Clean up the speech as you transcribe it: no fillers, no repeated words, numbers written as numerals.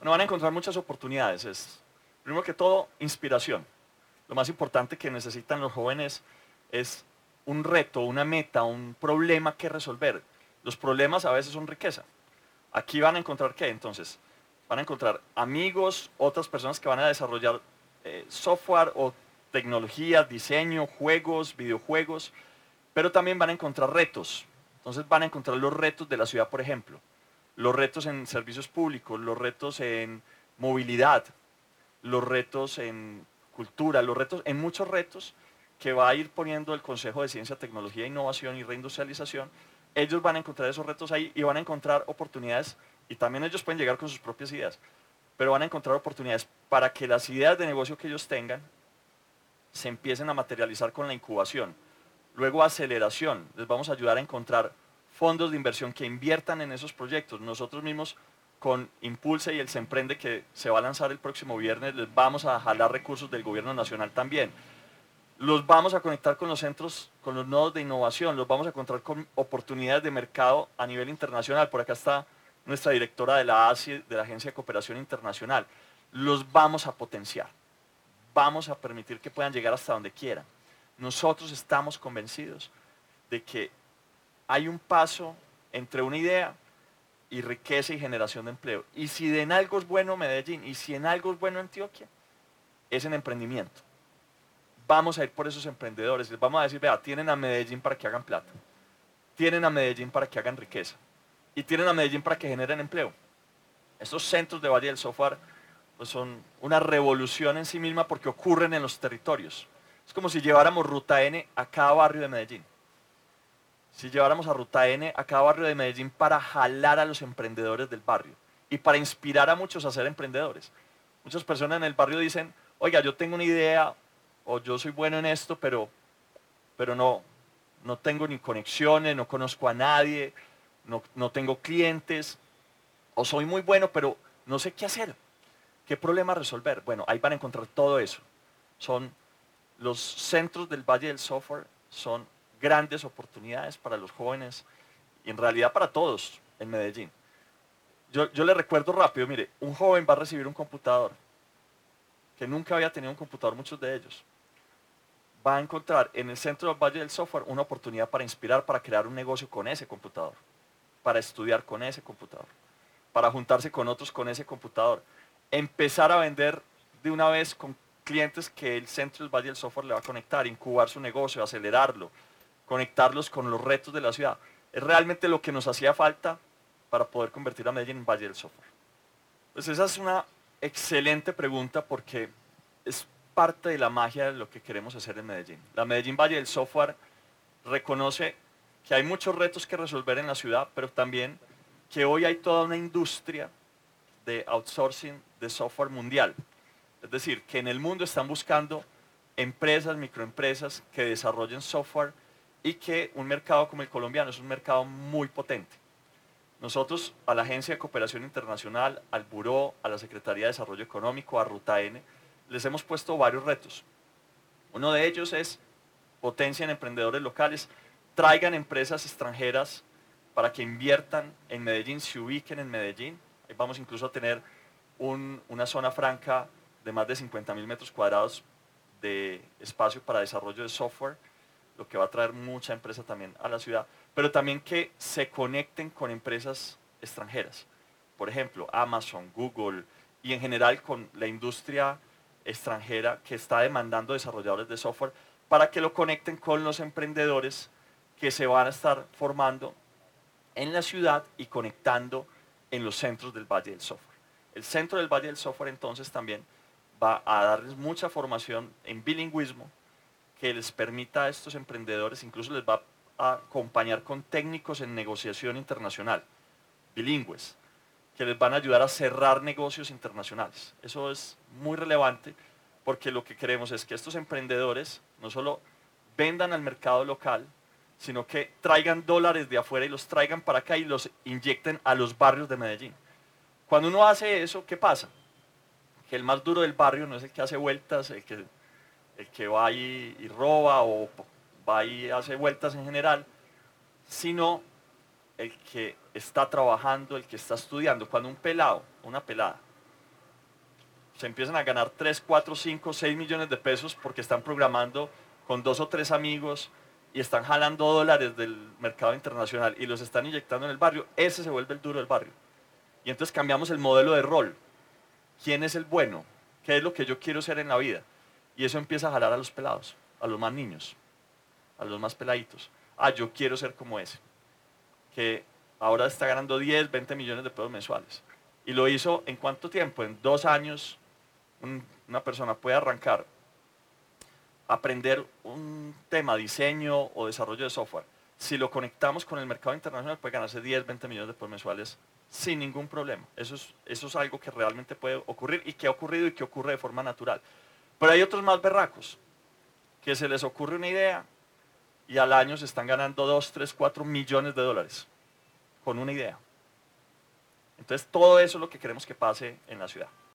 Bueno, van a encontrar muchas oportunidades. Primero que todo, inspiración. Lo más importante que necesitan los jóvenes es un reto, una meta, un problema que resolver. Los problemas a veces son riqueza. Aquí van a encontrar ¿qué? Entonces, van a encontrar amigos, otras personas que van a desarrollar software o tecnología, diseño, juegos, videojuegos, pero también van a encontrar retos. Entonces van a encontrar los retos de la ciudad, por ejemplo, los retos en servicios públicos, los retos en movilidad, los retos en cultura, los retos, en muchos retos que va a ir poniendo el Consejo de Ciencia, Tecnología, Innovación y Reindustrialización. Ellos van a encontrar esos retos ahí y van a encontrar oportunidades, y también ellos pueden llegar con sus propias ideas, pero van a encontrar oportunidades para que las ideas de negocio que ellos tengan se empiecen a materializar con la incubación. Luego aceleración, les vamos a ayudar a encontrar fondos de inversión que inviertan en esos proyectos. Nosotros mismos con Impulse y el Se Emprende, que se va a lanzar el próximo viernes, les vamos a jalar recursos del gobierno nacional también. Los vamos a conectar con los centros, con los nodos de innovación, los vamos a encontrar con oportunidades de mercado a nivel internacional. Por acá está nuestra directora de la ASI, de la Agencia de Cooperación Internacional. Los vamos a potenciar, vamos a permitir que puedan llegar hasta donde quieran. Nosotros estamos convencidos de que hay un paso entre una idea y riqueza y generación de empleo. Y si en algo es bueno Medellín, y si en algo es bueno Antioquia, es en emprendimiento. Vamos a ir por esos emprendedores, les vamos a decir, vea, tienen a Medellín para que hagan plata, tienen a Medellín para que hagan riqueza, y tienen a Medellín para que generen empleo. Estos centros de Valle del Software pues son una revolución en sí misma porque ocurren en los territorios. Es como si lleváramos Ruta N a cada barrio de Medellín. Si lleváramos a Ruta N a cada barrio de Medellín para jalar a los emprendedores del barrio y para inspirar a muchos a ser emprendedores. Muchas personas en el barrio dicen, oiga, yo tengo una idea o yo soy bueno en esto, pero no tengo ni conexiones, no conozco a nadie, no tengo clientes, o soy muy bueno, pero no sé qué hacer, qué problema resolver. Bueno, ahí van a encontrar todo eso. Son los centros del Valle del Software, son grandes oportunidades para los jóvenes y en realidad para todos en Medellín. Yo le recuerdo rápido, mire, un joven va a recibir un computador que nunca había tenido un computador, muchos de ellos. Va a encontrar en el centro del Valle del Software una oportunidad para inspirar, para crear un negocio con ese computador, para estudiar con ese computador, para juntarse con otros con ese computador, empezar a vender de una vez con clientes que el centro del Valle del Software le va a conectar, incubar su negocio, acelerarlo, conectarlos con los retos de la ciudad. Es realmente lo que nos hacía falta para poder convertir a Medellín en Valle del Software. Pues esa es una excelente pregunta porque es parte de la magia de lo que queremos hacer en Medellín. La Medellín Valle del Software reconoce que hay muchos retos que resolver en la ciudad, pero también que hoy hay toda una industria de outsourcing de software mundial. Es decir, que en el mundo están buscando empresas, microempresas que desarrollen software y que un mercado como el colombiano es un mercado muy potente. Nosotros a la Agencia de Cooperación Internacional, al Buró, a la Secretaría de Desarrollo Económico, a Ruta N, les hemos puesto varios retos. Uno de ellos es potencia en emprendedores locales, traigan empresas extranjeras para que inviertan en Medellín, se ubiquen en Medellín. Ahí vamos incluso a tener una zona franca de más de 50.000 metros cuadrados de espacio para desarrollo de software, lo que va a traer mucha empresa también a la ciudad, pero también que se conecten con empresas extranjeras. Por ejemplo, Amazon, Google y en general con la industria extranjera que está demandando desarrolladores de software para que lo conecten con los emprendedores que se van a estar formando en la ciudad y conectando en los centros del Valle del Software. El centro del Valle del Software entonces también va a darles mucha formación en bilingüismo que les permita a estos emprendedores, incluso les va a acompañar con técnicos en negociación internacional, bilingües, que les van a ayudar a cerrar negocios internacionales. Eso es muy relevante porque lo que queremos es que estos emprendedores no solo vendan al mercado local, sino que traigan dólares de afuera y los traigan para acá y los inyecten a los barrios de Medellín. Cuando uno hace eso, ¿qué pasa? Que el más duro del barrio no es el que hace vueltas, el que va y roba o va y hace vueltas en general, sino el que está trabajando, el que está estudiando. Cuando un pelado, una pelada, se empiezan a ganar 3, 4, 5, 6 millones de pesos porque están programando con 2 o 3 amigos y están jalando dólares del mercado internacional y los están inyectando en el barrio, ese se vuelve el duro del barrio. Y entonces cambiamos el modelo de rol. ¿Quién es el bueno? ¿Qué es lo que yo quiero ser en la vida? Y eso empieza a jalar a los pelados, a los más niños, a los más peladitos. Ah, yo quiero ser como ese, que ahora está ganando 10, 20 millones de pesos mensuales. Y lo hizo ¿en cuánto tiempo? En 2 años una persona puede arrancar, aprender un tema, diseño o desarrollo de software. Si lo conectamos con el mercado internacional puede ganarse 10, 20 millones de pesos mensuales sin ningún problema. Eso es algo que realmente puede ocurrir y que ha ocurrido y que ocurre de forma natural. Pero hay otros más berracos, que se les ocurre una idea y al año se están ganando 2, 3, 4 millones de dólares con una idea. Entonces todo eso es lo que queremos que pase en la ciudad.